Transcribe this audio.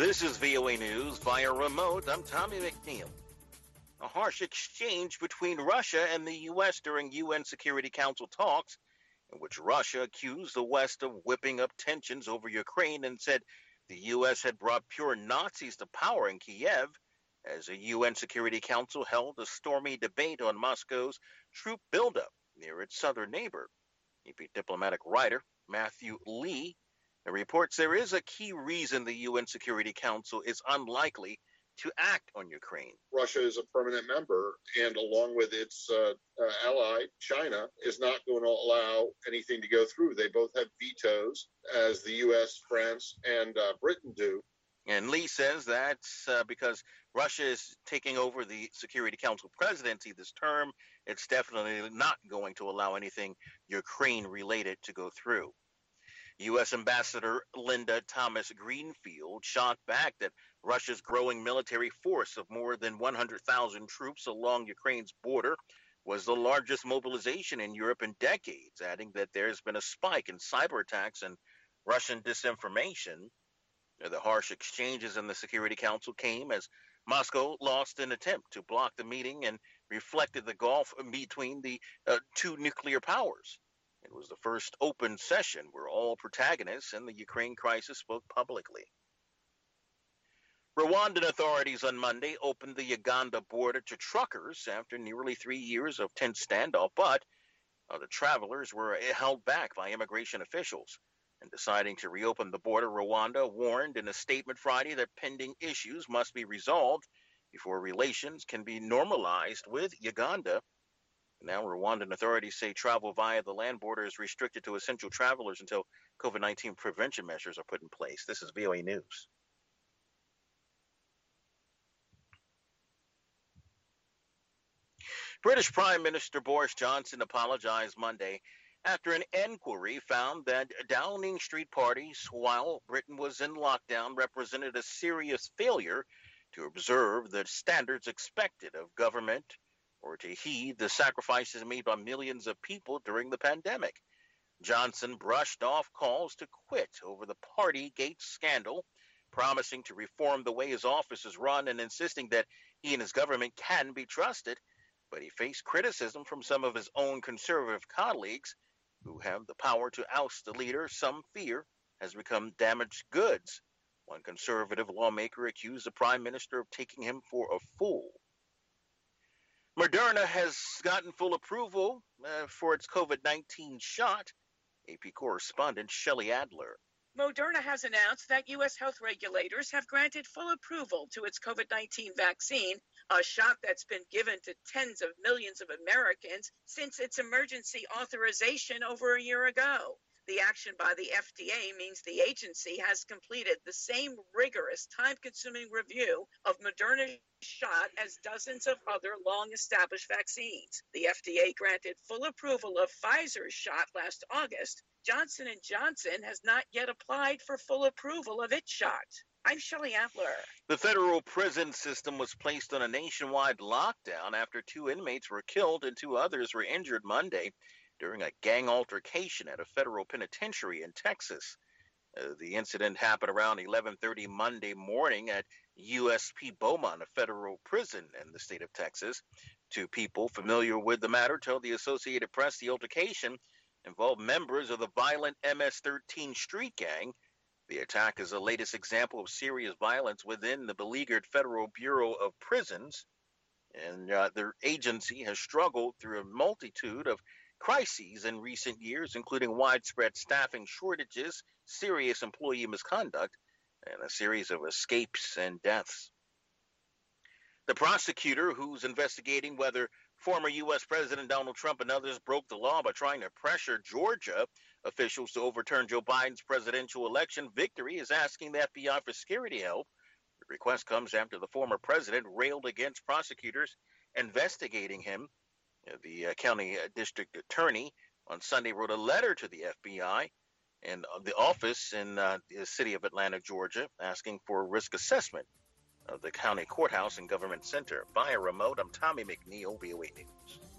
This is VOA News via remote. I'm Tommy McNeil. A harsh exchange between Russia and the U.S. during UN Security Council talks, in which Russia accused the West of whipping up tensions over Ukraine and said the U.S. had brought pure Nazis to power in Kiev, as a UN Security Council held a stormy debate on Moscow's troop buildup near its southern neighbor. AP diplomatic writer Matthew Lee reports there is a key reason the UN Security Council is unlikely to act on Ukraine. Russia is a permanent member, and along with its ally, China, is not going to allow anything to go through. They both have vetoes, as the U.S., France, and Britain do. And Lee says that's because Russia is taking over the Security Council presidency this term. It's definitely not going to allow anything Ukraine-related to go through. U.S. Ambassador Linda Thomas Greenfield shot back that Russia's growing military force of more than 100,000 troops along Ukraine's border was the largest mobilization in Europe in decades, adding that there's been a spike in cyber attacks and Russian disinformation. The harsh exchanges in the Security Council came as Moscow lost an attempt to block the meeting and reflected the gulf between the two nuclear powers. It was the first open session where all protagonists in the Ukraine crisis spoke publicly. Rwandan authorities on Monday opened the Uganda border to truckers after nearly 3 years of tense standoff, but the travelers were held back by immigration officials. In deciding to reopen the border, Rwanda warned in a statement Friday that pending issues must be resolved before relations can be normalized with Uganda. Now, Rwandan authorities say travel via the land border is restricted to essential travelers until COVID-19 prevention measures are put in place. This is VOA News. British Prime Minister Boris Johnson apologized Monday after an inquiry found that Downing Street parties, while Britain was in lockdown, represented a serious failure to observe the standards expected of government or to heed the sacrifices made by millions of people during the pandemic. Johnson brushed off calls to quit over the Partygate scandal, promising to reform the way his office is run and insisting that he and his government can be trusted. But he faced criticism from some of his own conservative colleagues who have the power to oust the leader some fear has become damaged goods. One conservative lawmaker accused the prime minister of taking him for a fool. Moderna has gotten full approval for its COVID-19 shot. AP correspondent Shelley Adler. Moderna has announced that U.S. health regulators have granted full approval to its COVID-19 vaccine, a shot that's been given to tens of millions of Americans since its emergency authorization over a year ago. The action by the FDA means the agency has completed the same rigorous, time-consuming review of Moderna's shot as dozens of other long-established vaccines. The FDA granted full approval of Pfizer's shot last August. Johnson & Johnson has not yet applied for full approval of its shot. I'm Shelley Adler. The federal prison system was placed on a nationwide lockdown after 2 inmates were killed and 2 others were injured Monday during a gang altercation at a federal penitentiary in Texas. The incident happened around 11:30 Monday morning at USP Beaumont, a federal prison in the state of Texas. 2 people familiar with the matter told the Associated Press the altercation involved members of the violent MS-13 street gang. The attack is the latest example of serious violence within the beleaguered Federal Bureau of Prisons, and their agency has struggled through a multitude of crises in recent years, including widespread staffing shortages, serious employee misconduct, and a series of escapes and deaths. The prosecutor who's investigating whether former U.S. President Donald Trump and others broke the law by trying to pressure Georgia officials to overturn Joe Biden's presidential election victory is asking the FBI for security help. The request comes after the former president railed against prosecutors investigating him. The county district attorney on Sunday wrote a letter to the FBI and the office in the city of Atlanta, Georgia, asking for a risk assessment of the county courthouse and government center. Via remote, I'm Tommy McNeil, VOA News.